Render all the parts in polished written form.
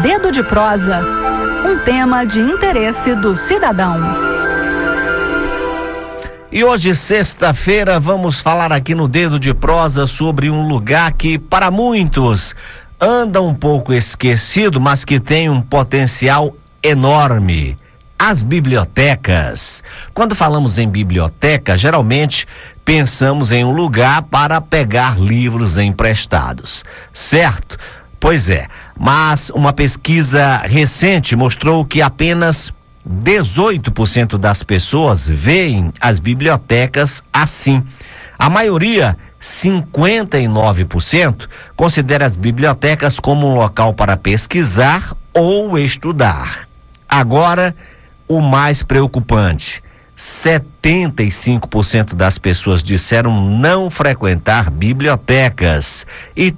Dedo de Prosa, um tema de interesse do cidadão. E hoje, sexta-feira, vamos falar aqui no Dedo de Prosa sobre um lugar que, para muitos, anda um pouco esquecido, mas que tem um potencial enorme: as bibliotecas. Quando falamos em biblioteca, geralmente pensamos em um lugar para pegar livros emprestados, certo? Pois é, mas uma pesquisa recente mostrou que apenas 18% das pessoas veem as bibliotecas assim. A maioria, 59%, considera as bibliotecas como um local para pesquisar ou estudar. Agora, o mais preocupante: 75% das pessoas disseram não frequentar bibliotecas e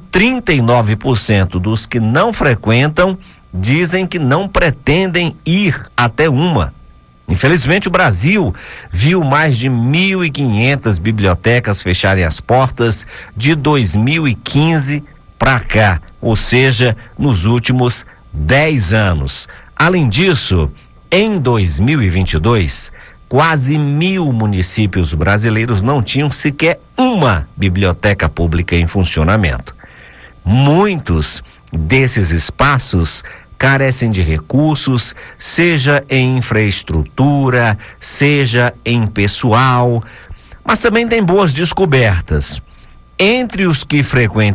39% dos que não frequentam dizem que não pretendem ir até uma. Infelizmente, o Brasil viu mais de 1.500 bibliotecas fecharem as portas de 2015 para cá, ou seja, nos últimos 10 anos. Além disso, em 2022, quase 1.000 municípios brasileiros não tinham sequer uma biblioteca pública em funcionamento. Muitos desses espaços carecem de recursos, seja em infraestrutura, seja em pessoal, mas também tem boas descobertas. Entre os que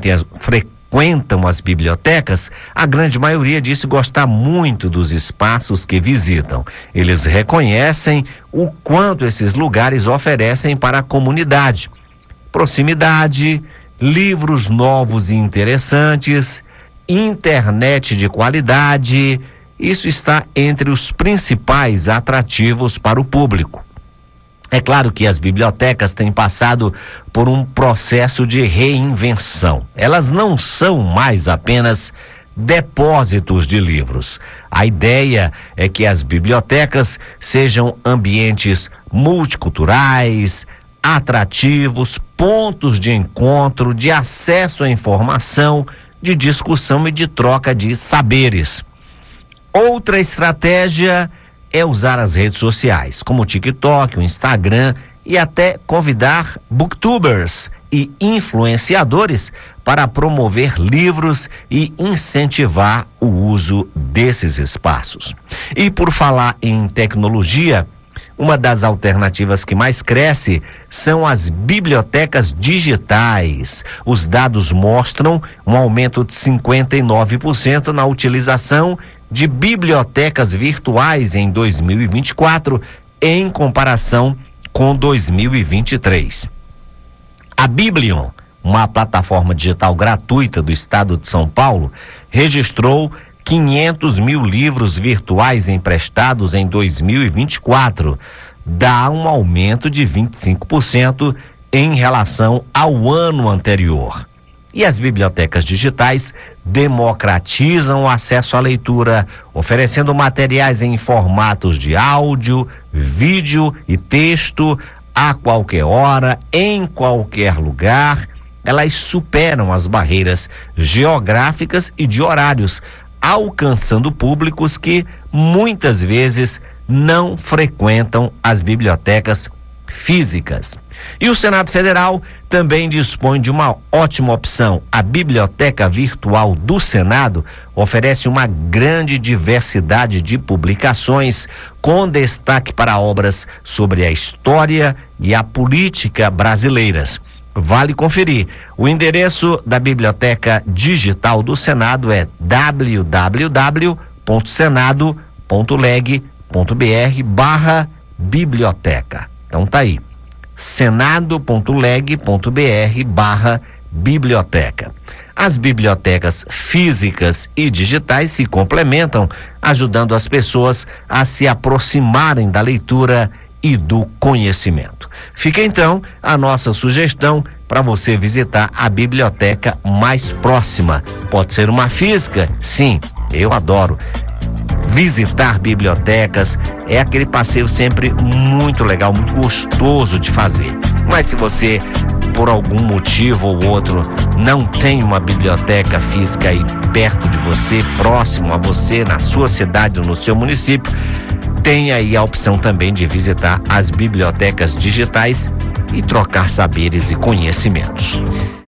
frequentam as bibliotecas, a grande maioria disse gostar muito dos espaços que visitam. Eles reconhecem o quanto esses lugares oferecem para a comunidade: proximidade, livros novos e interessantes, internet de qualidade. Isso está entre os principais atrativos para o público. É claro que as bibliotecas têm passado por um processo de reinvenção. Elas não são mais apenas depósitos de livros. A ideia é que as bibliotecas sejam ambientes multiculturais, atrativos, pontos de encontro, de acesso à informação, de discussão e de troca de saberes. Outra estratégia é usar as redes sociais, como o TikTok, o Instagram, e até convidar booktubers e influenciadores para promover livros e incentivar o uso desses espaços. E por falar em tecnologia, uma das alternativas que mais cresce são as bibliotecas digitais. Os dados mostram um aumento de 59% na utilização de bibliotecas virtuais em 2024, em comparação com 2023. A Biblion, uma plataforma digital gratuita do estado de São Paulo, registrou 500 mil livros virtuais emprestados em 2024. Dá um aumento de 25% em relação ao ano anterior. E as bibliotecas digitais democratizam o acesso à leitura, oferecendo materiais em formatos de áudio, vídeo e texto a qualquer hora, em qualquer lugar. Elas superam as barreiras geográficas e de horários, alcançando públicos que muitas vezes não frequentam as bibliotecas físicas. E o Senado Federal também dispõe de uma ótima opção. A Biblioteca Virtual do Senado oferece uma grande diversidade de publicações, com destaque para obras sobre a história e a política brasileiras. Vale conferir. O endereço da Biblioteca Digital do Senado é www.senado.leg.br/biblioteca. Então tá aí, senado.leg.br/biblioteca. As bibliotecas físicas e digitais se complementam, ajudando as pessoas a se aproximarem da leitura e do conhecimento. Fica então a nossa sugestão para você visitar a biblioteca mais próxima. Pode ser uma física? Sim, eu adoro visitar bibliotecas, é aquele passeio sempre muito legal, muito gostoso de fazer. Mas se você por algum motivo ou outro não tem uma biblioteca física aí perto de você, próximo a você, na sua cidade ou no seu município, tem aí a opção também de visitar as bibliotecas digitais e trocar saberes e conhecimentos.